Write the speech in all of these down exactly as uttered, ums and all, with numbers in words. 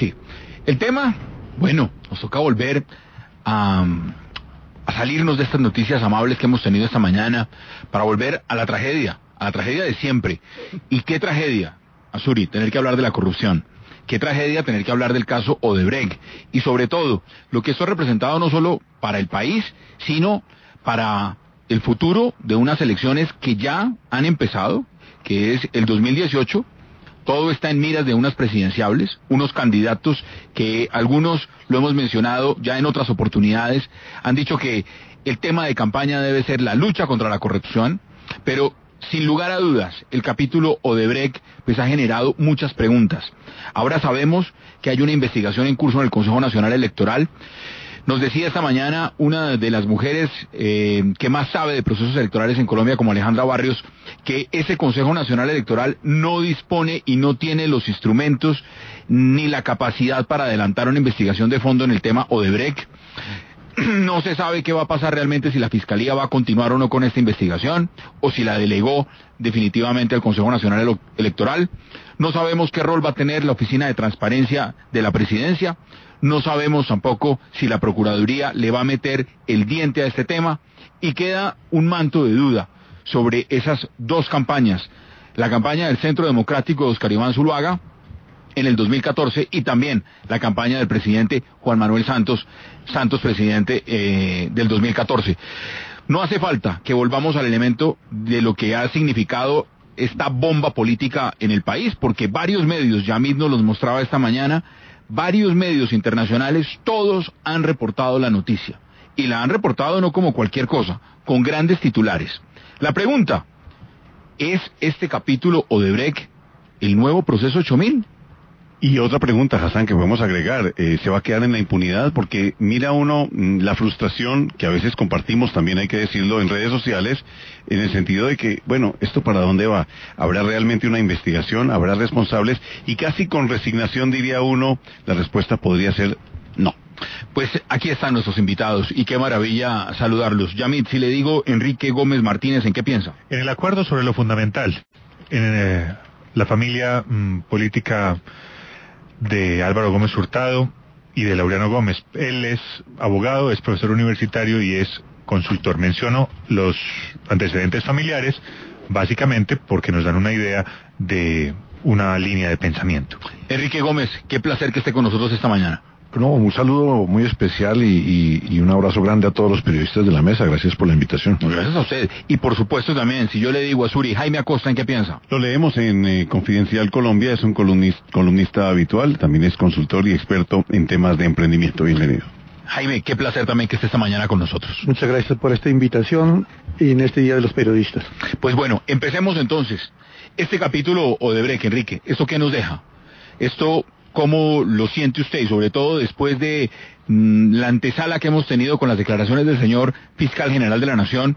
Enrique, el tema, bueno, nos toca volver a, a salirnos de estas noticias amables que hemos tenido esta mañana para volver a la tragedia, a la tragedia de siempre. ¿Y qué tragedia, Azuri, tener que hablar de la corrupción? Qué tragedia tener que hablar del caso Odebrecht. Y sobre todo, lo que esto ha representado no solo para el país, sino para el futuro de unas elecciones que ya han empezado, que es el dos mil dieciocho. Todo está en miras de unas presidenciables, unos candidatos que algunos, lo hemos mencionado ya en otras oportunidades, han dicho que el tema de campaña debe ser la lucha contra la corrupción, pero sin lugar a dudas, el capítulo Odebrecht pues ha generado muchas preguntas. Ahora sabemos que hay una investigación en curso en el Consejo Nacional Electoral. Nos decía esta mañana una de las mujeres eh, que más sabe de procesos electorales en Colombia, como Alejandra Barrios, que ese Consejo Nacional Electoral no dispone y no tiene los instrumentos ni la capacidad para adelantar una investigación de fondo en el tema Odebrecht. No se sabe qué va a pasar realmente, si la Fiscalía va a continuar o no con esta investigación, o si la delegó definitivamente al Consejo Nacional Electoral. No sabemos qué rol va a tener la Oficina de Transparencia de la Presidencia. No sabemos tampoco si la Procuraduría le va a meter el diente a este tema, y queda un manto de duda sobre esas dos campañas, la campaña del Centro Democrático de Oscar Iván Zuluaga en el dos mil catorce y también la campaña del presidente Juan Manuel Santos, Santos presidente eh, del dos mil catorce. No hace falta que volvamos al elemento de lo que ha significado esta bomba política en el país, porque varios medios, Yamid nos los mostraba esta mañana, varios medios internacionales, todos han reportado la noticia, y la han reportado no como cualquier cosa, con grandes titulares. La pregunta, ¿es este capítulo Odebrecht el nuevo proceso ocho mil? Y otra pregunta, Hassan, que podemos agregar, eh, ¿se va a quedar en la impunidad? Porque mira uno mm, la frustración que a veces compartimos, también hay que decirlo, en redes sociales, en el sentido de que, bueno, ¿esto para dónde va? ¿Habrá realmente una investigación? ¿Habrá responsables? Y casi con resignación diría uno, la respuesta podría ser no. Pues aquí están nuestros invitados, y qué maravilla saludarlos. Yamid, si le digo Enrique Gómez Martínez, ¿en qué piensa? En el acuerdo sobre lo fundamental, en eh, la familia mmm, política de Álvaro Gómez Hurtado y de Laureano Gómez. Él es abogado, es profesor universitario y es consultor. Menciono los antecedentes familiares básicamente porque nos dan una idea de una línea de pensamiento. Enrique Gómez, qué placer que esté con nosotros esta mañana. No, un saludo muy especial y, y, y un abrazo grande a todos los periodistas de la mesa. Gracias por la invitación. Gracias a usted. Y por supuesto también, si yo le digo a Suri, Jaime Acosta, ¿en qué piensa? Lo leemos en eh, Confidencial Colombia, es un columnista, columnista habitual, también es consultor y experto en temas de emprendimiento. Bienvenido. Jaime, qué placer también que esté esta mañana con nosotros. Muchas gracias por esta invitación y en este Día de los Periodistas. Pues bueno, empecemos entonces. Este capítulo Odebrecht, Enrique, ¿esto qué nos deja? Esto, ¿cómo lo siente usted? Y sobre todo después de mmm, la antesala que hemos tenido con las declaraciones del señor Fiscal General de la Nación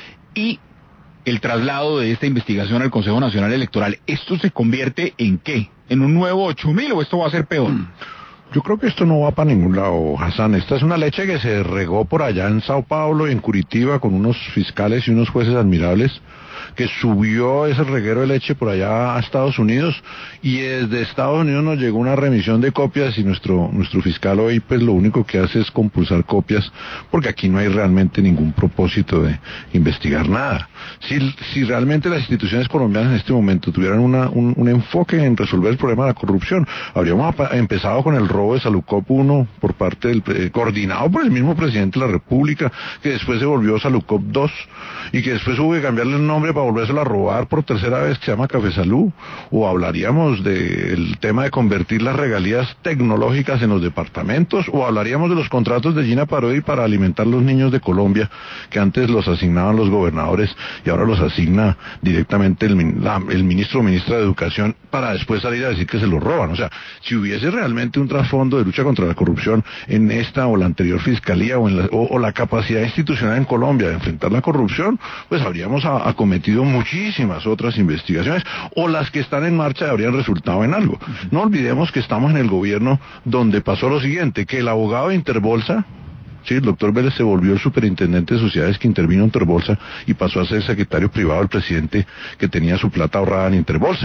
y el traslado de esta investigación al Consejo Nacional Electoral. ¿Esto se convierte en qué? ¿En un nuevo ocho mil o esto va a ser peor? Yo creo que esto no va para ningún lado, Hassan. Esta es una leche que se regó por allá en Sao Paulo y en Curitiba con unos fiscales y unos jueces admirables, que subió ese reguero de leche por allá a Estados Unidos, y desde Estados Unidos nos llegó una remisión de copias, y nuestro nuestro fiscal hoy pues lo único que hace es compulsar copias, porque aquí no hay realmente ningún propósito de investigar nada. Si, si realmente las instituciones colombianas en este momento tuvieran una, un, un enfoque en resolver el problema de la corrupción, habríamos empezado con el robo de Salucop uno por parte del, eh, coordinado por el mismo presidente de la República, que después se volvió Salucop dos, y que después hubo que cambiarle el nombre para volvérselo a robar por tercera vez, que se llama Café Salud. O hablaríamos del tema de convertir las regalías tecnológicas en los departamentos, o hablaríamos de los contratos de Gina Parodi para alimentar los niños de Colombia, que antes los asignaban los gobernadores y ahora los asigna directamente el, la, el ministro o ministra de Educación, para después salir a decir que se los roban. O sea, si hubiese realmente un trasfondo de lucha contra la corrupción en esta o la anterior fiscalía, o, en la, o, o la capacidad institucional en Colombia de enfrentar la corrupción, pues habríamos a, acometido muchísimas otras investigaciones, o las que están en marcha habrían resultado en algo. No olvidemos que estamos en el gobierno donde pasó lo siguiente, que el abogado de Interbolsa, sí, el doctor Vélez, se volvió el superintendente de sociedades que intervino en Interbolsa y pasó a ser secretario privado del presidente, que tenía su plata ahorrada en Interbolsa.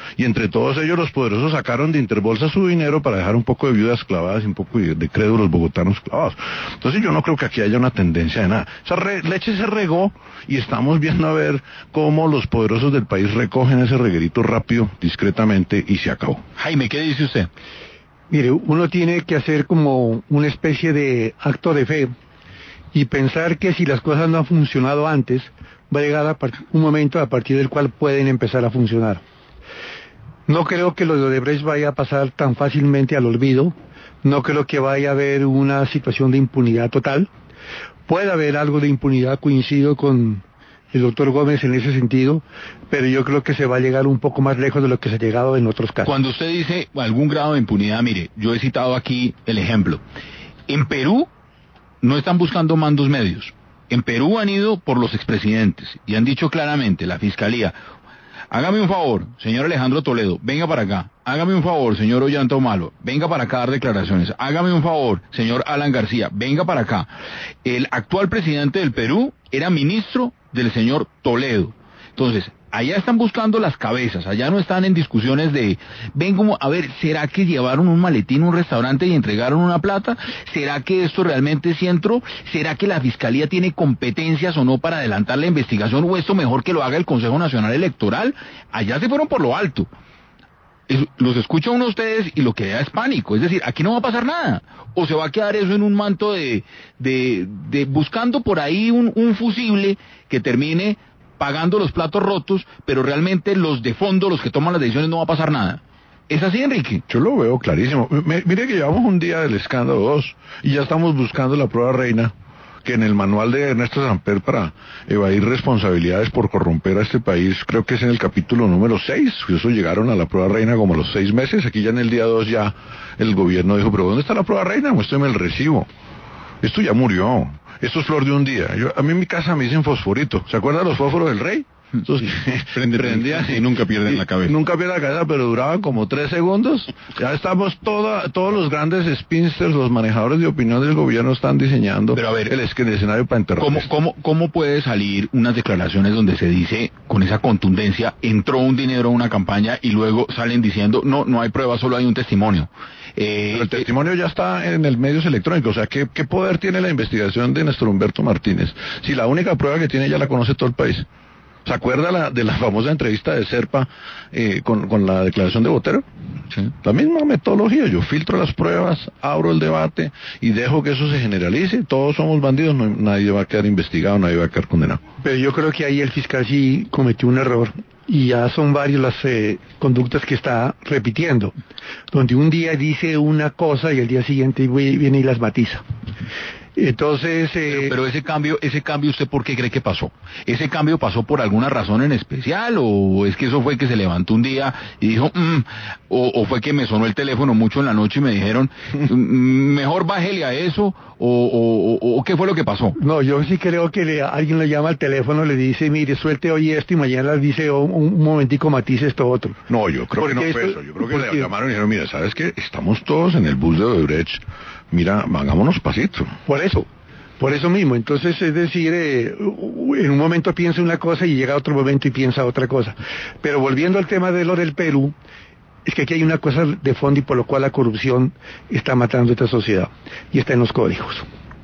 y entre todos ellos los poderosos sacaron de interbolsa su dinero para dejar un poco de viudas clavadas y un poco de, de crédulos bogotanos clavados. Entonces yo no creo que aquí haya una tendencia de nada. Esa re, leche se regó y estamos viendo a ver cómo los poderosos del país recogen ese reguerito rápido, discretamente, y se acabó. Jaime, ¿qué dice usted? Mire, uno tiene que hacer como una especie de acto de fe y pensar que si las cosas no han funcionado antes, va a llegar a un momento a partir del cual pueden empezar a funcionar. No creo que lo de Odebrecht vaya a pasar tan fácilmente al olvido, no creo que vaya a haber una situación de impunidad total. Puede haber algo de impunidad, coincido con el doctor Gómez en ese sentido, pero yo creo que se va a llegar un poco más lejos de lo que se ha llegado en otros casos. Cuando usted dice algún grado de impunidad, mire, yo he citado aquí el ejemplo. En Perú no están buscando mandos medios. En Perú han ido por los expresidentes y han dicho claramente, la fiscalía, hágame un favor, señor Alejandro Toledo, venga para acá. Hágame un favor, señor Ollanta Humala, venga para acá a dar declaraciones. Hágame un favor, señor Alan García, venga para acá. El actual presidente del Perú era ministro del señor Toledo. Entonces, allá están buscando las cabezas, allá no están en discusiones de, ven como, a ver, ¿será que llevaron un maletín a un restaurante y entregaron una plata? ¿Será que esto realmente sí entró? ¿Será que la fiscalía tiene competencias o no para adelantar la investigación? ¿O esto mejor que lo haga el Consejo Nacional Electoral? Allá se fueron por lo alto. Es, los escucha uno a ustedes y lo que da es pánico, es decir, aquí no va a pasar nada, o se va a quedar eso en un manto de, de, de buscando por ahí un, un fusible que termine pagando los platos rotos, pero realmente los de fondo, los que toman las decisiones, no va a pasar nada. ¿Es así, Enrique? Yo lo veo clarísimo. M- mire que llevamos un día del escándalo dos y ya estamos buscando la prueba reina, que en el manual de Ernesto Samper para evadir responsabilidades por corromper a este país, creo que es en el capítulo número seis, eso llegaron a la prueba reina como a los seis meses, aquí ya en el día dos ya el gobierno dijo, pero ¿dónde está la prueba reina? Muéstrame el recibo. Esto ya murió. Esto es flor de un día. Yo, a mí en mi casa me dicen fosforito. ¿Se acuerdan los fósforos del rey? Entonces, Prende, prendían y nunca pierden y, la cabeza. Nunca pierden la cabeza, pero duraban como tres segundos. Ya estamos, toda, todos los grandes spinsters, los manejadores de opinión del gobierno están diseñando pero a ver, el, es- el escenario para enterrar. ¿Cómo, cómo, ¿Cómo puede salir unas declaraciones donde se dice con esa contundencia, entró un dinero a una campaña y luego salen diciendo, no, no hay prueba, solo hay un testimonio? Eh, Pero el testimonio ya está en el medios electrónicos. O sea, ¿qué, ¿qué poder tiene la investigación de Néstor Humberto Martínez? Si la única prueba que tiene ya la conoce todo el país. ¿Se acuerda la, de la famosa entrevista de Serpa eh, con, con la declaración de Botero? sí. La misma metodología. Yo filtro las pruebas, abro el debate y dejo que eso se generalice. Todos somos bandidos, no, nadie va a quedar investigado, nadie va a quedar condenado. Pero yo creo que ahí el fiscal sí cometió un error y ya son varias las eh, conductas que está repitiendo, donde un día dice una cosa y el día siguiente viene y las matiza. Entonces, eh, Pero, pero ese cambio, ese cambio, ¿usted por qué cree que pasó? ¿Ese cambio pasó por alguna razón en especial o es que eso fue que se levantó un día y dijo, mm, o, o fue que me sonó el teléfono mucho en la noche y me dijeron, mm, mejor bájele a eso, o, o, o, o qué fue lo que pasó? no, yo sí creo que le, alguien le llama al teléfono, le dice, mire, suelte hoy esto y mañana le dice, oh, un, un momentico matice esto otro. No, yo creo que no Porque fue esto- eso. Yo creo que porque- le llamaron y dijeron, mira, ¿sabes qué? Estamos todos en el bus de Odebrecht. Mira, hagámonos pasito. Por eso, por eso mismo. Entonces, es decir, eh, en un momento piensa una cosa y llega a otro momento y piensa otra cosa. Pero volviendo al tema de lo del Perú, es que aquí hay una cosa de fondo y por lo cual la corrupción está matando a esta sociedad y está en los códigos.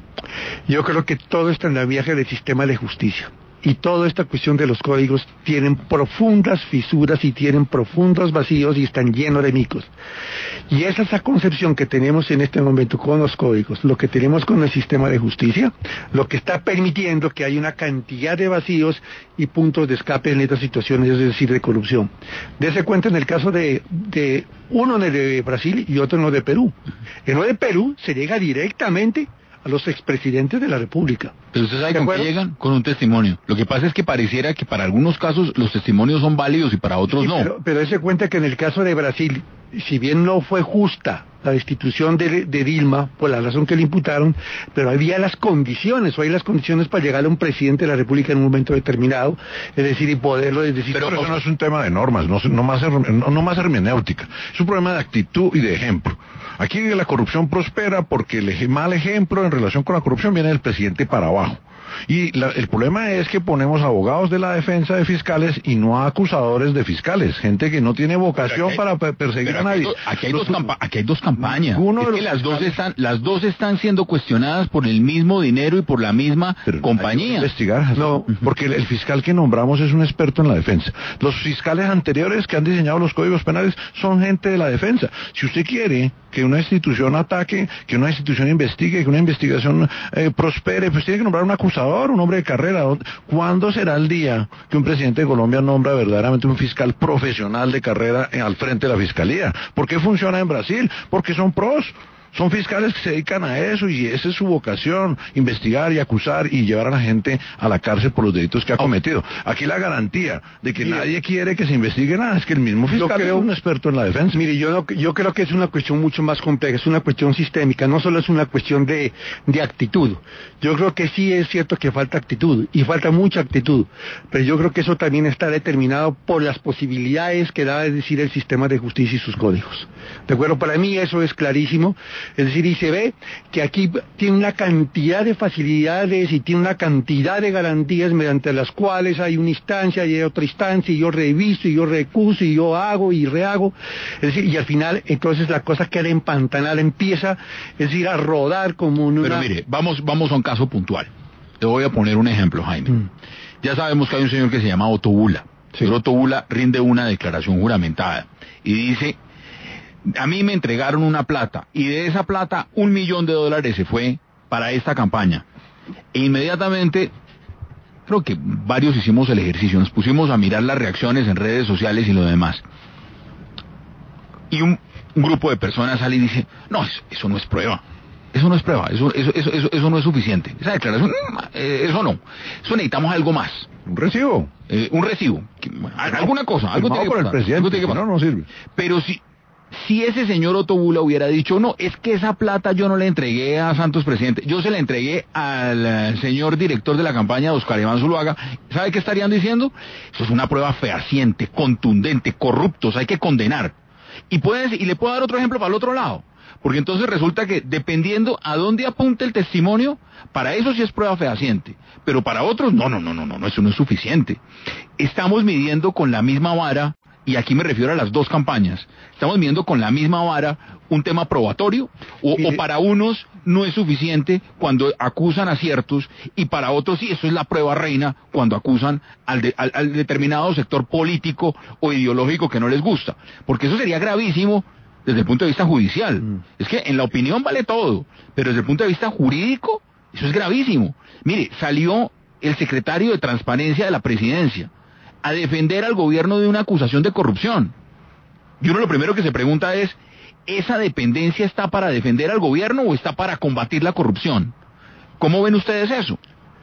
Yo creo que todo está en la viaje del sistema de justicia. Y toda esta cuestión de los códigos tienen profundas fisuras y tienen profundos vacíos y están llenos de micos. Y esa es la concepción que tenemos en este momento con los códigos, lo que tenemos con el sistema de justicia, lo que está permitiendo que haya una cantidad de vacíos y puntos de escape en estas situaciones, es decir, de corrupción. Dese cuenta en el caso de, de uno en el de Brasil y otro en lo de Perú. En lo de Perú se llega directamente a los expresidentes de la República. Pero usted sabe ¿De con qué acuerdo? llegan, con un testimonio. Lo que pasa es que pareciera que para algunos casos los testimonios son válidos y para otros Sí, no. Pero, pero dése cuenta que en el caso de Brasil, si bien no fue justa la destitución de, de Dilma por la razón que le imputaron, pero había las condiciones, o hay las condiciones para llegar a un presidente de la República en un momento determinado, es decir, y poderlo decir. Pero eso no es un tema de normas, no, no, más, her- no, no más hermenéutica. Es un problema de actitud y de ejemplo. Aquí la corrupción prospera porque el eje- mal ejemplo en relación con la corrupción viene del presidente para abajo. Y la, el problema es que ponemos abogados de la defensa de fiscales y no a acusadores de fiscales, gente que no tiene vocación hay, para per perseguir a nadie. Aquí hay, Los, dos aquí hay dos campañas. Es que las dos están, las dos están siendo cuestionadas por el mismo dinero y por la misma pero compañía. Hay que investigar, no, porque el, el fiscal que nombramos es un experto en la defensa. Los fiscales anteriores que han diseñado los códigos penales son gente de la defensa. Si usted quiere que una institución ataque, que una institución investigue, que una investigación eh, prospere, pues tiene que nombrar un acusador, un hombre de carrera. ¿Cuándo será el día que un presidente de Colombia nombra verdaderamente un fiscal profesional de carrera en, al frente de la fiscalía? ¿Por qué funciona en Brasil? Porque son pros. Son fiscales que se dedican a eso y esa es su vocación, investigar y acusar y llevar a la gente a la cárcel por los delitos que ha cometido. Aquí la garantía de que mire, nadie quiere que se investigue nada es que el mismo fiscal creo, es un experto en la defensa. Mire, yo, no, yo creo que es una cuestión mucho más compleja, es una cuestión sistémica, no solo es una cuestión de, de actitud. Yo creo que sí es cierto que falta actitud y falta mucha actitud, pero yo creo que eso también está determinado por las posibilidades que da, es decir, el sistema de justicia y sus códigos. ¿De acuerdo? Para mí eso es clarísimo. Es decir, y se ve que aquí tiene una cantidad de facilidades y tiene una cantidad de garantías mediante las cuales hay una instancia y hay otra instancia y yo reviso y yo recuso y yo hago y rehago. Es decir, y al final entonces la cosa queda empantanada, empieza, es decir, a rodar como una... Pero mire, vamos, vamos a un caso puntual. Te voy a poner un ejemplo, Jaime. Mm. Ya sabemos que hay un señor que se llama Otto Bula. Sí. Otto Bula rinde una declaración juramentada y dice... A mí me entregaron una plata y de esa plata un millón de dólares se fue para esta campaña. E inmediatamente, creo que varios hicimos el ejercicio, nos pusimos a mirar las reacciones en redes sociales y lo demás. Y un, un grupo de personas sale y dice, no, eso, eso no es prueba. Eso no es prueba, eso, eso, eso, eso, eso no es suficiente. Esa declaración, eh, eso no. Eso necesitamos algo más. Un recibo. Eh, un recibo. Alguna cosa. Algo tiene que pasar, por el presidente, algo tiene que pasar. No, no sirve. Pero si... Si ese señor Otto Bula hubiera dicho, no, es que esa plata yo no le entregué a Santos Presidente, yo se la entregué al señor director de la campaña, Oscar Iván Zuluaga, ¿sabe qué estarían diciendo? Eso es una prueba fehaciente, contundente, corruptos, hay que condenar. Y, puedes, y le puedo dar otro ejemplo para el otro lado, porque entonces resulta que dependiendo a dónde apunte el testimonio, para eso sí es prueba fehaciente, pero para otros, no, no, no, no, no, eso no es suficiente. Estamos midiendo con la misma vara. Y aquí me refiero a las dos campañas. Estamos viendo con la misma vara un tema probatorio, o, o para unos no es suficiente cuando acusan a ciertos, y para otros sí, eso es la prueba reina cuando acusan al, de, al, al determinado sector político o ideológico que no les gusta. Porque eso sería gravísimo desde el punto de vista judicial. Mm. Es que en la opinión vale todo, pero desde el punto de vista jurídico, eso es gravísimo. Mire, salió el secretario de Transparencia de la Presidencia a defender al gobierno de una acusación de corrupción. Y uno lo primero que se pregunta es, ¿esa dependencia está para defender al gobierno o está para combatir la corrupción? ¿Cómo ven ustedes eso?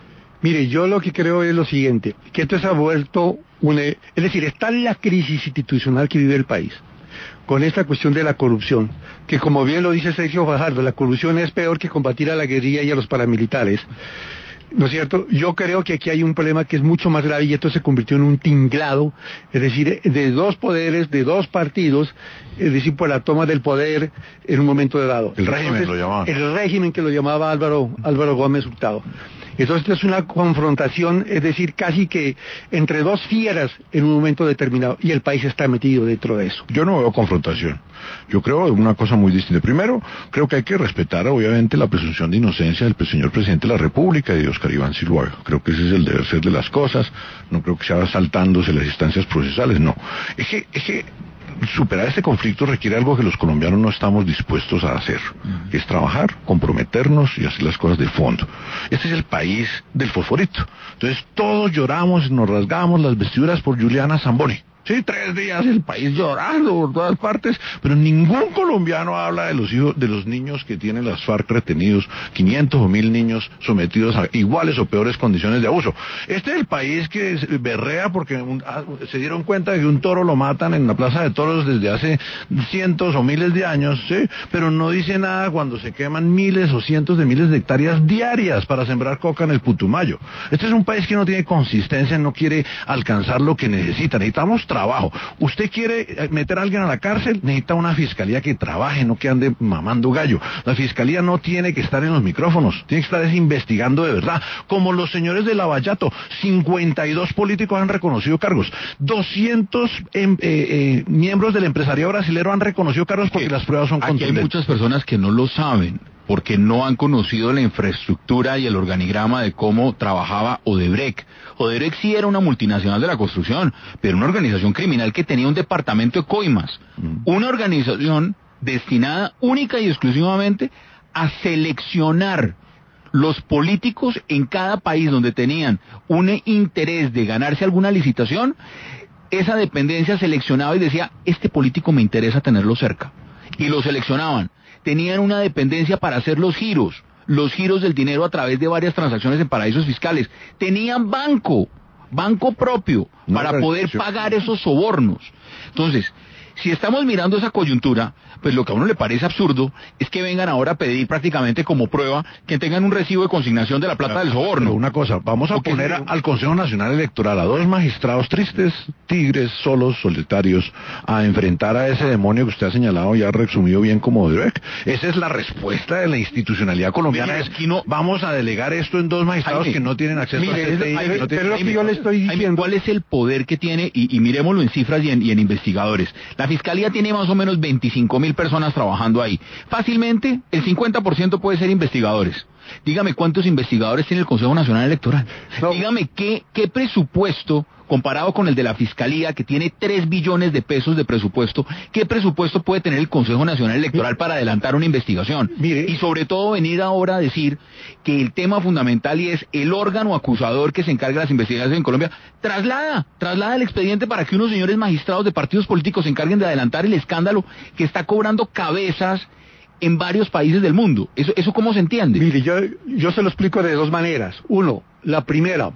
Mire, yo lo que creo es lo siguiente, que esto se ha vuelto una... Es decir, está la crisis institucional que vive el país, con esta cuestión de la corrupción, que como bien lo dice Sergio Fajardo, la corrupción es peor que combatir a la guerrilla y a los paramilitares. ¿No es cierto? Yo creo que aquí hay un problema que es mucho más grave y esto se convirtió en un tinglado, es decir, de dos poderes, de dos partidos, es decir, por la toma del poder en un momento dado. El régimen Entonces, lo llamaban. El régimen que lo llamaba Álvaro, Álvaro Gómez Hurtado. Entonces es una confrontación, es decir, casi que entre dos fieras en un momento determinado, y el país está metido dentro de eso. Yo no veo confrontación. Yo creo una cosa muy distinta. Primero, creo que hay que respetar, obviamente, la presunción de inocencia del señor presidente de la República y de Oscar Iván Zuluaga. Creo que ese es el deber ser de las cosas. No creo que sea saltándose las instancias procesales, no. Es que, es que superar este conflicto requiere algo que los colombianos no estamos dispuestos a hacer, uh-huh. que es trabajar, comprometernos y hacer las cosas de fondo. Este es el país del fosforito. Entonces todos lloramos, nos rasgamos las vestiduras por Juliana Zamboni. Sí, tres días el país llorando por todas partes, pero ningún colombiano habla de los hijos, de los niños que tienen las FARC retenidos, quinientos o mil niños sometidos a iguales o peores condiciones de abuso. Este es el país que berrea porque un, se dieron cuenta de que un toro lo matan en la plaza de toros desde hace cientos o miles de años, sí, pero no dice nada cuando se queman miles o cientos de miles de hectáreas diarias para sembrar coca en el Putumayo. Este es un país que no tiene consistencia, no quiere alcanzar lo que necesita. Necesitamos trabajo. Usted quiere meter a alguien a la cárcel, necesita una fiscalía que trabaje, no que ande mamando gallo. La fiscalía no tiene que estar en los micrófonos, tiene que estar es investigando de verdad, como los señores de Lavallato. cincuenta y dos políticos han reconocido cargos, doscientos eh, eh, miembros del empresariado brasilero han reconocido cargos porque que las pruebas son aquí contundentes. hay muchas personas que no lo saben, porque no han conocido la infraestructura y el organigrama de cómo trabajaba Odebrecht. Odebrecht sí era una multinacional de la construcción, pero una organización criminal que tenía un departamento de coimas, mm. una organización destinada única y exclusivamente a seleccionar los políticos en cada país donde tenían un interés de ganarse alguna licitación. Esa dependencia seleccionaba y decía, este político me interesa tenerlo cerca, y lo seleccionaban. Tenían una dependencia para hacer los giros, los giros del dinero a través de varias transacciones en paraísos fiscales. Tenían banco, banco propio, no, para poder pagar esos sobornos. Entonces, si estamos mirando esa coyuntura, pues lo que a uno le parece absurdo es que vengan ahora a pedir prácticamente como prueba que tengan un recibo de consignación de la plata del soborno. Pero una cosa, vamos a Porque poner a, al Consejo Nacional Electoral a dos magistrados tristes, tigres, solos, solitarios, a enfrentar a ese demonio que usted ha señalado y ha resumido bien como Odebrecht. Esa es la respuesta de la institucionalidad colombiana. Mire, es, no, vamos a delegar esto en dos magistrados Jaime, que no tienen acceso mire, a este Jaime, Jaime, no tienen, Jaime, yo le estoy diciendo Jaime, cuál es el poder que tiene, y, y miremoslo en cifras y en, y en investigadores. La Fiscalía tiene más o menos veinticinco mil personas trabajando ahí. Fácilmente, el cincuenta por ciento puede ser investigadores. Dígame cuántos investigadores tiene el Consejo Nacional Electoral. No. Dígame qué, qué presupuesto, comparado con el de la Fiscalía, que tiene tres billones de pesos de presupuesto, ¿qué presupuesto puede tener el Consejo Nacional Electoral mire, para adelantar una investigación? Mire, y sobre todo venir ahora a decir que el tema fundamental y es el órgano acusador que se encarga de las investigaciones en Colombia, traslada, traslada el expediente para que unos señores magistrados de partidos políticos se encarguen de adelantar el escándalo que está cobrando cabezas en varios países del mundo. ¿Eso, eso cómo se entiende? Mire, yo, yo se lo explico de dos maneras. Uno, la primera,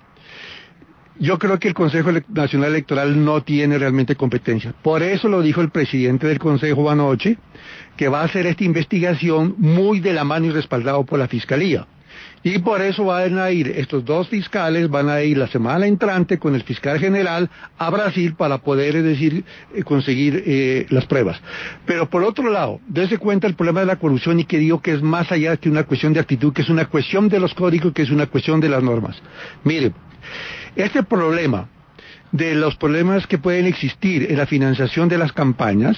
yo creo que el Consejo Nacional Electoral no tiene realmente competencia. Por eso lo dijo el presidente del Consejo anoche, que va a hacer esta investigación muy de la mano y respaldado por la Fiscalía. Y por eso van a ir, estos dos fiscales van a ir la semana entrante con el fiscal general a Brasil para poder, es decir, eh, conseguir eh, las pruebas. Pero por otro lado, dése cuenta el problema de la corrupción, y que digo que es más allá que una cuestión de actitud, que es una cuestión de los códigos, que es una cuestión de las normas. Mire, este problema de los problemas que pueden existir en la financiación de las campañas,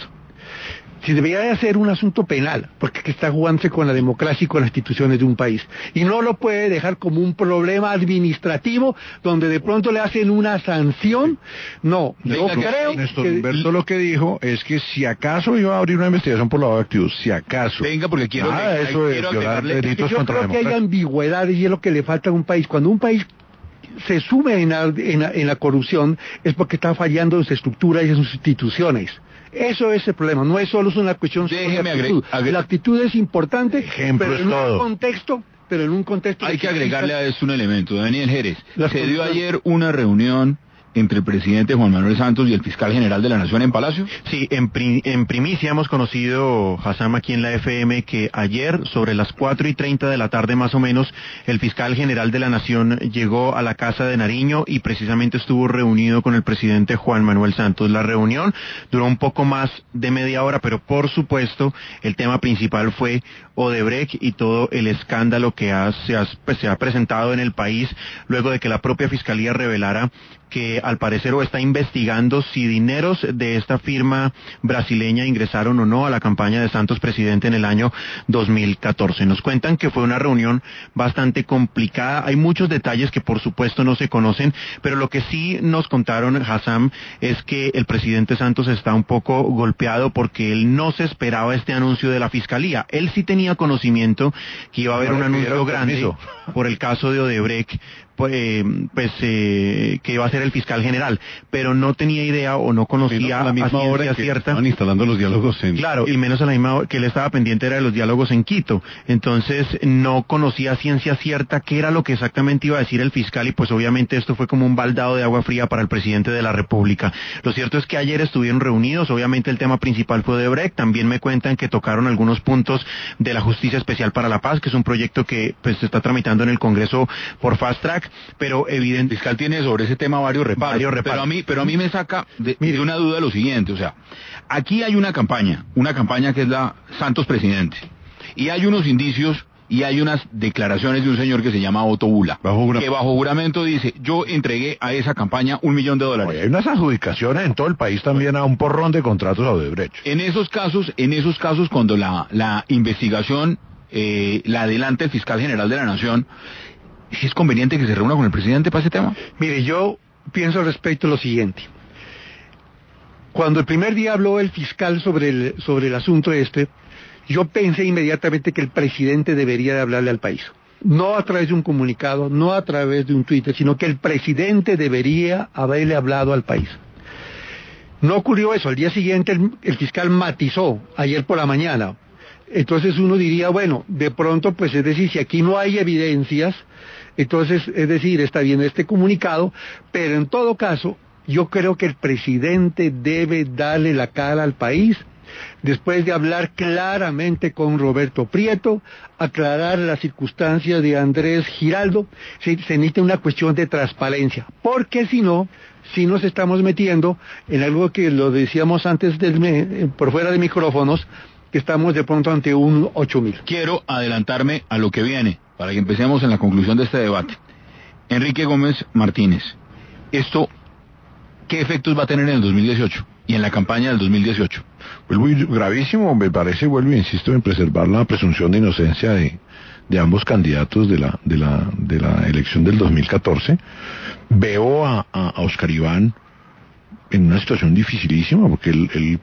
si debería de ser un asunto penal, porque está jugándose con la democracia y con las instituciones de un país. Y no lo puede dejar como un problema administrativo, donde de pronto le hacen una sanción. No, yo Venga, creo Néstor que... Humberto lo que dijo es que si acaso iba a abrir una investigación por lavado de activos, si acaso. Venga, porque quiero... Nada, le, eso quiero es violar delitos yo contra la creo que hay democracia. ambigüedades, y es lo que le falta a un país. Cuando un país se sume en la, en la, en la corrupción, es porque está fallando en su estructura y en sus instituciones. Eso es el problema, no es solo una cuestión de actitud. La actitud es importante, Ejemplo pero es en todo. un contexto, pero en un contexto... Hay que agregarle a eso un elemento. Daniel Jerez, Las se dio cosas... ayer una reunión entre el presidente Juan Manuel Santos y el fiscal general de la Nación en Palacio. Sí, en, pri en primicia hemos conocido, Hassam, aquí en la F M, que ayer, sobre las cuatro y treinta de la tarde más o menos, el fiscal general de la Nación llegó a la Casa de Nariño y precisamente estuvo reunido con el presidente Juan Manuel Santos. La reunión duró un poco más de media hora, pero por supuesto el tema principal fue Odebrecht y todo el escándalo que ha, se, ha, pues, se ha presentado en el país luego de que la propia fiscalía revelara que al parecer o está investigando si dineros de esta firma brasileña ingresaron o no a la campaña de Santos presidente en el año dos mil catorce. Nos cuentan que fue una reunión bastante complicada, hay muchos detalles que por supuesto no se conocen, pero lo que sí nos contaron, Hassam, es que el presidente Santos está un poco golpeado porque él no se esperaba este anuncio de la fiscalía. Él sí tenía conocimiento que iba a haber un anuncio grande por el caso de Odebrecht, pues, pues eh, que iba a ser el fiscal general, pero no tenía idea o no conocía a la misma a hora que cierta. Estaban instalando los diálogos en... Claro, y menos a la misma hora que él estaba pendiente era de los diálogos en Quito. Entonces no conocía a ciencia cierta qué era lo que exactamente iba a decir el fiscal, y pues obviamente esto fue como un baldado de agua fría para el presidente de la República. Lo cierto es que ayer estuvieron reunidos, obviamente el tema principal fue Odebrecht, también me cuentan que tocaron algunos puntos de la Justicia Especial para la Paz, que es un proyecto que pues se está tramitando en el Congreso por Fast Track. P A C, pero evidente. El fiscal tiene sobre ese tema varios reparos. Varios reparos. Pero a mí, pero a mí me saca de, de una duda lo siguiente, o sea, aquí hay una campaña, una campaña que es la Santos Presidente, y hay unos indicios y hay unas declaraciones de un señor que se llama Otto Bula, bajo que bajo juramento dice, yo entregué a esa campaña un millón de dólares. Oye, hay unas adjudicaciones en todo el país también a un porrón de contratos a Odebrecht. En esos casos, en esos casos cuando la, la investigación eh, la adelanta el fiscal general de la Nación, ¿sí es conveniente que se reúna con el presidente para ese tema? Mire, yo pienso al respecto lo siguiente. Cuando el primer día habló el fiscal sobre el, sobre el asunto este, yo pensé inmediatamente que el presidente debería de hablarle al país. No a través de un comunicado, no a través de un Twitter, sino que el presidente debería haberle hablado al país. No ocurrió eso. Al día siguiente el, el fiscal matizó, ayer por la mañana. Entonces uno diría, bueno, de pronto, pues es decir, si aquí no hay evidencias, entonces, es decir, está bien este comunicado, pero en todo caso, yo creo que el presidente debe darle la cara al país, después de hablar claramente con Roberto Prieto, aclarar las circunstancias de Andrés Giraldo, se, se necesita una cuestión de transparencia, porque si no, si nos estamos metiendo en algo que lo decíamos antes del, por fuera de micrófonos, que estamos de pronto ante un ocho mil. Quiero adelantarme a lo que viene, para que empecemos en la conclusión de este debate. Enrique Gómez Martínez, esto, ¿qué efectos va a tener en el dos mil dieciocho y en la campaña del dos mil dieciocho? Pues muy gravísimo, me parece, vuelvo e insisto en preservar la presunción de inocencia de, de ambos candidatos de la, de la, de la elección del dos mil catorce. Veo a, a, a Oscar Iván en una situación dificilísima, porque él, él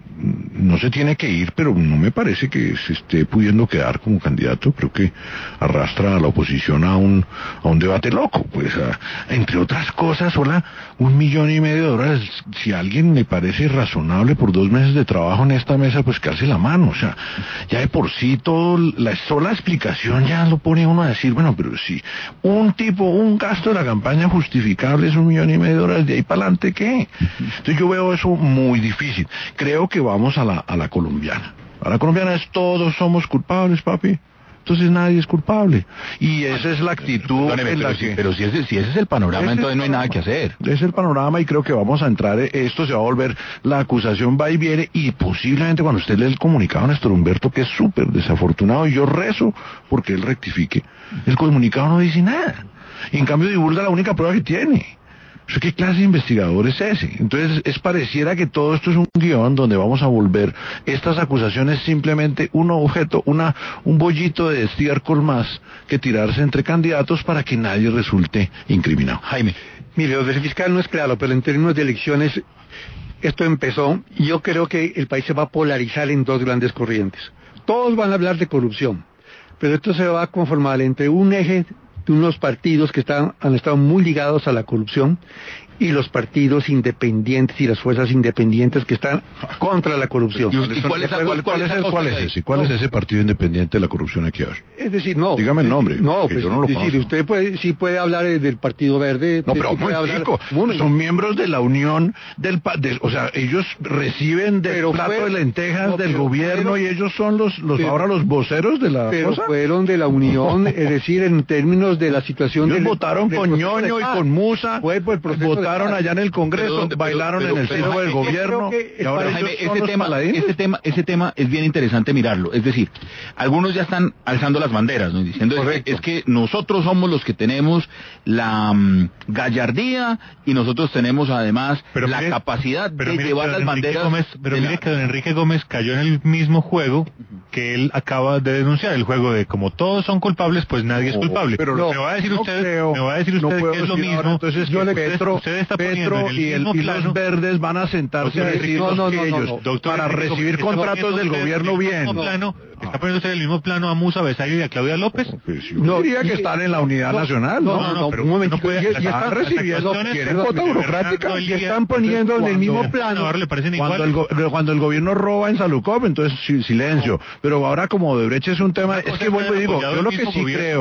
no se tiene que ir, pero no me parece que se esté pudiendo quedar como candidato. Creo que arrastra a la oposición a un a un debate loco, pues a, entre otras cosas, hola, un millón y medio de dólares. Si a alguien le parece razonable por dos meses de trabajo en esta mesa, pues que hace la mano. O sea, ya de por sí todo la sola explicación ya lo pone uno a decir, bueno, pero si un tipo, un gasto de la campaña justificable es un millón y medio de dólares, de ahí para adelante, ¿qué? Entonces yo veo eso muy difícil. Creo que vamos a la, a la colombiana. A la colombiana es todos somos culpables, papi. Entonces nadie es culpable. Y esa es la actitud Perdóneme, en la pero, que... si, pero si, ese, si ese es el panorama, entonces no hay nada que hacer. Ese es el panorama y creo que vamos a entrar, esto se va a volver, la acusación va y viene, y posiblemente cuando usted lee el comunicado a Néstor Humberto, que es súper desafortunado, y yo rezo porque él rectifique, el comunicado no dice nada. Y en cambio divulga la única prueba que tiene. ¿Qué clase de investigador es ese? Entonces, es pareciera que todo esto es un guión donde vamos a volver estas acusaciones simplemente un objeto, una un bollito de estiércol más que tirarse entre candidatos para que nadie resulte incriminado. Jaime. Mire, lo del fiscal no es claro, pero en términos de elecciones, esto empezó, y yo creo que el país se va a polarizar en dos grandes corrientes. Todos van a hablar de corrupción, pero esto se va a conformar entre un eje de unos partidos que están, han estado muy ligados a la corrupción y los partidos independientes y las fuerzas independientes que están contra la corrupción. ¿Y cuál es, cuál, ¿Cuál es, cuál es ese? ¿Cuál es ese partido independiente de la corrupción aquí ahora? Es decir, no. Dígame el nombre. No, pues, yo no lo es decir, conozco. usted puede, sí puede hablar del Partido Verde. No, pero sí un puede hablar, momentico, son miembros de la unión del, pa- de, o sea, ellos reciben del Pero plato fue- de lentejas no, del pero gobierno fueron- y ellos son los, los pero- ahora los voceros de la pero cosa. fueron de la unión, es decir, en términos de la situación Ellos del votaron del con proceso de ñoño y paz. con musa, Fue por el proceso de votaron paz. allá en el Congreso, Pero ¿dónde- pero- bailaron pero- en el pero- circo del yo creo gobierno que y ahora el- Jaime, ellos son ese los tema, paladines. ese tema, ese tema es bien interesante mirarlo. Es decir, algunos ya están alzando las banderas, ¿no? Diciendo es que, es que nosotros somos los que tenemos la mm, gallardía y nosotros tenemos además Pero la mire- capacidad pero de mire llevar que las don Enrique banderas. Gómez, pero de mire la- que don Enrique Gómez cayó en el mismo juego que él acaba de denunciar, el juego de como todos son culpables, pues nadie es No, culpable. pero me no, va a decir no usted, creo, me va a decir no usted puedo que es lo decir mismo. ahora, entonces yo que le Petro, usted está poniendo Petro en el y, el- mismo y plano. los verdes van a sentarse Doctor a Enrique, decir no, no, no, ellos no, no. Doctor para Enrique, recibir está contratos poniendo del usted gobierno en el bien. mismo plano, está poniendo usted en el mismo plano a Musa Besario y a Claudia López. Pues yo No, diría que y- están en la unidad no, nacional, ¿no? no, no, pero un momento, no puede- ya- ya las- están las recibiendo- actuaciones quieren de cuota burocrática, Fernando y Elías, están poniendo en el Cuando- mismo a plano. Navarro le parecen Cuando el, iguales. go- cuando el gobierno roba en Salucop, entonces si- silencio. Pero ahora como Odebrecht es un tema, Una es cosa que es vuelvo y haber digo, apoyado yo el lo que mismo sí gobierno. creo,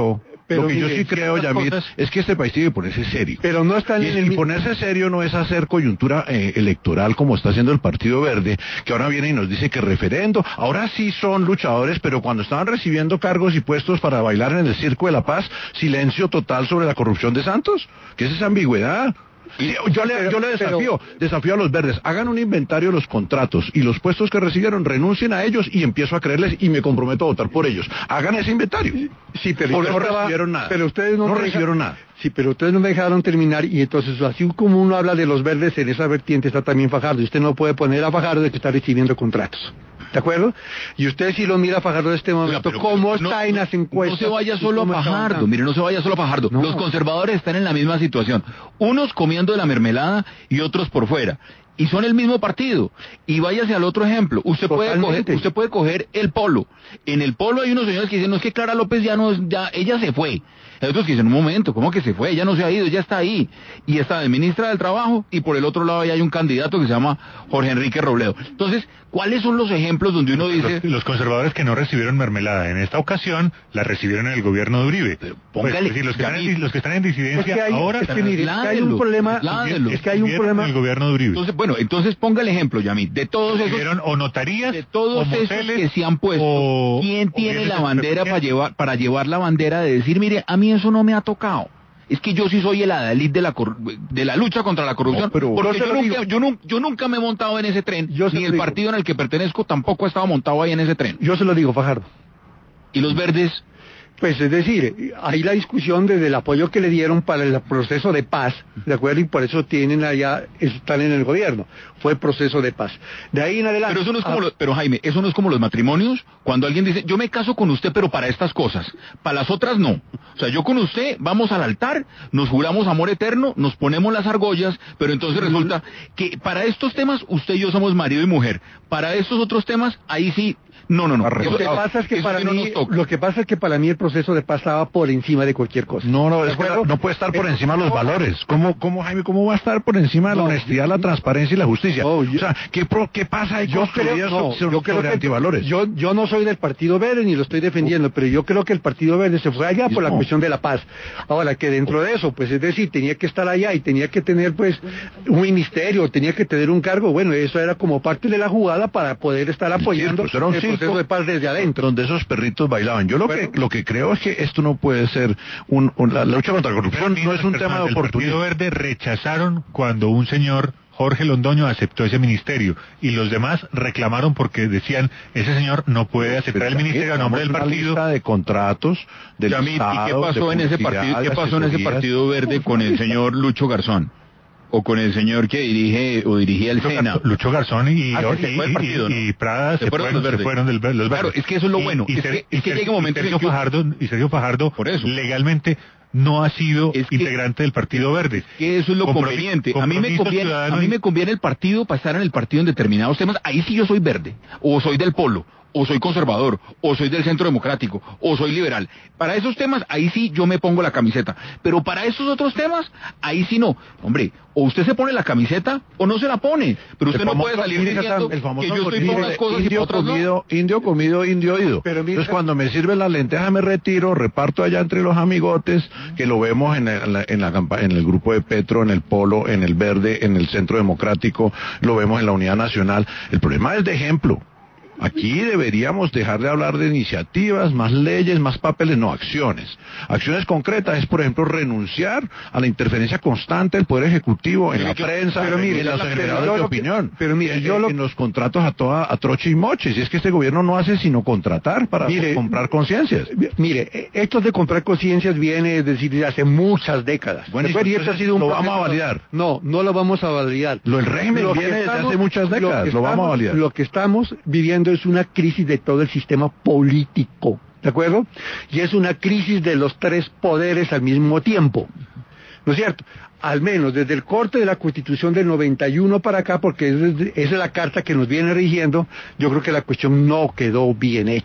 Pero Lo que yo mire, sí creo, ciertas Yamir, cosas- es que este país tiene que ponerse serio. Pero no están Y, en el y mi- ponerse serio no es hacer coyuntura eh, electoral como está haciendo el Partido Verde, que ahora viene y nos dice que referendo, ahora sí son luchadores, pero cuando estaban recibiendo cargos y puestos para bailar en el Circo de la Paz, silencio total sobre la corrupción de Santos. ¿Qué es esa ambigüedad? Y yo le, yo le desafío, desafío a los verdes, hagan un inventario de los contratos y los puestos que recibieron, renuncien a ellos y empiezo a creerles y me comprometo a votar por ellos. Hagan ese inventario. Sí, pero O yo no estaba- recibieron nada. Pero ustedes no, No me recibieron deja- nada. Sí, pero ustedes no me dejaron terminar y entonces así como uno habla de los verdes en esa vertiente está también Fajardo. Y usted no puede poner a Fajardo de que está recibiendo contratos. ¿De acuerdo? Y usted si lo mira a Fajardo en este momento, Oiga, pero- ¿cómo pero está no- en las encuestas? No se vaya y solo a cómo está Fajardo, avanzando? mire, no se vaya solo a Fajardo. No. Los conservadores están en la misma situación. Unos comiendo de la mermelada y otros por fuera. Y son el mismo partido. Y váyase al otro ejemplo. Usted puede Totalmente. coger, usted puede coger el polo. En el polo hay unos señores que dicen, no es que Clara López ya no es, ya, ella se fue. Hay otros que dicen, un momento, ¿cómo que se fue? Ella no se ha ido, ya está ahí. Y está de ministra del Trabajo, y por el otro lado ahí hay un candidato que se llama Jorge Enrique Robledo. Entonces, ¿cuáles son los ejemplos donde uno dice... Los, los conservadores que no recibieron mermelada en esta ocasión la recibieron en el gobierno de Uribe. Pero Pues, póngale- es decir, los, que están Yamil. en, los que están en disidencia Es que hay, ahora es que mire, es que hay un Ládenlo, problema, ládenlo. es que hay un estuvieron problema, en el gobierno de Uribe. Entonces, bueno, entonces ponga el ejemplo, Yamil, de todos esos... Recibieron o notarías De todos o esos moteles, que se han puesto, o- ¿quién o tiene bienes la de bandera para superficie. llevar, para llevar la bandera de decir, mire, a mí eso no me ha tocado? Es que yo sí soy el adalid de la corru- de la lucha contra la corrupción, No, pero- porque yo yo se lo nunca, digo. yo, nun- yo nunca me he montado en ese tren, Yo se ni lo el digo. partido en el que pertenezco tampoco ha estado montado ahí en ese tren. yo se lo digo, Fajardo. Y los verdes, Pues es decir, hay la discusión desde el apoyo que le dieron para el proceso de paz, ¿de acuerdo? Y por eso tienen allá, están en el gobierno. Fue el proceso de paz. De ahí en adelante. pero eso no es como ah, los, pero Jaime, eso no es como los matrimonios, cuando alguien dice, yo me caso con usted, pero para estas cosas, para las otras no. O sea, yo con usted vamos al altar, nos juramos amor eterno, nos ponemos las argollas, pero entonces resulta que para estos temas usted y yo somos marido y mujer. Para estos otros temas, ahí sí, no, no, no. Arreglo. Lo que Eso- pasa es que eso para sí no mí, nos toca. lo que pasa es que para mí el proceso de paz estaba por encima de cualquier cosa. No, no, ¿De es que acuerdo? no puede estar por Eh, encima de los no, valores. ¿Cómo, cómo, Jaime, cómo va a estar por encima de la No, honestidad, la transparencia y la justicia? no, yo- o sea, ¿qué, pro- qué pasa ahí Yo construido creo, no, sobre, yo creo sobre que antivalores? yo, yo no soy del Partido Verde ni lo estoy defendiendo, pero yo creo que el Partido Verde se fue allá por la Mismo. cuestión de la paz. Ahora, que dentro de eso, pues es decir, tenía que estar allá y tenía que tener pues un ministerio, tenía que tener un cargo, bueno, eso era como parte de la jugada para poder estar apoyando Circo, era un el proceso circo de paz desde adentro. donde esos perritos bailaban. Yo lo Bueno. que lo que creo es que esto no puede ser un, un- la lucha contra la corrupción Pero no es un las tema de personas del Partido oportunismo. Verde rechazaron cuando un señor Jorge Londoño aceptó ese ministerio y los demás reclamaron porque decían ese señor no puede aceptar el ministerio a nombre del Una partido. lista de contratos del Yamil, ¿y Estado, qué pasó de en ese publicidad, partido? ¿Qué de pasó en ese asesorías? partido verde con el señor Lucho Garzón? O con el señor que dirige o dirigía el Lucho Sena. Gar- Lucho Garzón y, Ah, sí, se y- fue del y- partido, ¿no? y Prada Se se, fueron fueron, los se verdes. fueron del, los Claro, verdes. es que eso es lo Y- bueno. Y, Es Ser- que- y es que Ser- llega un momento y en Sergio que yo- Fajardo, y Sergio Fajardo Por eso. legalmente no ha sido Es que- integrante del Partido Verde. Que eso es lo Compromi- conveniente. A mí me compromiso conviene, ciudadano a mí y- me conviene el partido para estar en el partido en determinados temas. Ahí sí yo soy verde, o soy del polo, o soy conservador, o soy del centro democrático, o soy liberal. Para esos temas, ahí sí yo me pongo la camiseta. Pero para esos otros temas, ahí sí no. Hombre, o usted se pone la camiseta o no se la pone. Pero usted El no famoso- puede salir mire, diciendo el famoso que yo estoy por mire, unas cosas y por indio otras no. comido, indio comido, indio oído. Pero mire- Entonces cuando me sirven las lentejas me retiro, reparto allá entre los amigotes, que lo vemos en, el- en la, en, la campa- en el grupo de Petro, en el Polo, en el Verde, en el Centro Democrático, lo vemos en la Unidad Nacional. El problema es de ejemplo. Aquí deberíamos dejar de hablar de iniciativas, más leyes, más papeles, no, acciones. Acciones concretas es, por ejemplo, renunciar a la interferencia constante del Poder Ejecutivo en Pero la que- prensa, pero mire, en los pero generadores yo de lo que- opinión, pero mire, en, yo lo- en los contratos a toda a troche y moche. Si es que este gobierno no hace sino contratar para Mire, comprar conciencias. Mire, eh, esto de comprar conciencias viene, es decir, de hace muchas décadas. Bueno, ¿De acuerdo? Y este entonces ha sido un lo vamos proceso- a validar. No, no lo vamos a validar. Lo el régimen Lo que viene desde estamos- hace muchas lo décadas, que lo, vamos a estamos- validar. Lo que estamos viviendo es una crisis de todo el sistema político, ¿de acuerdo? Y es una crisis de los tres poderes al mismo tiempo, ¿no es cierto? Al menos desde el corte de la Constitución del noventa y uno para acá, porque es, esa es la carta que nos viene rigiendo, yo creo que la cuestión no quedó bien hecha.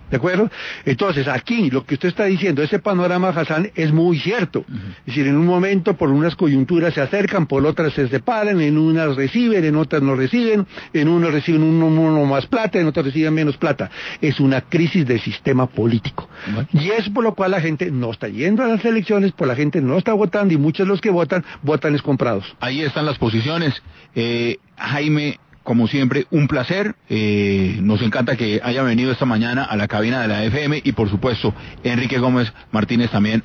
¿De acuerdo? Entonces, aquí, lo que usted está diciendo, ese panorama, Hassan, es muy cierto. Uh-huh. Es decir, en un momento, por unas coyunturas se acercan, por otras se separan, en unas reciben, en otras no reciben, en unas reciben uno, uno más plata, en otras reciben menos plata. Es una crisis del sistema político. Uh-huh. Y es por lo cual la gente no está yendo a las elecciones, por la gente no está votando, y muchos de los que votan, votan es comprados. Ahí están las posiciones. Eh, Jaime, como siempre, un placer. Eh, nos encanta que haya venido esta mañana a la cabina de la F M y, por supuesto, Enrique Gómez Martínez también.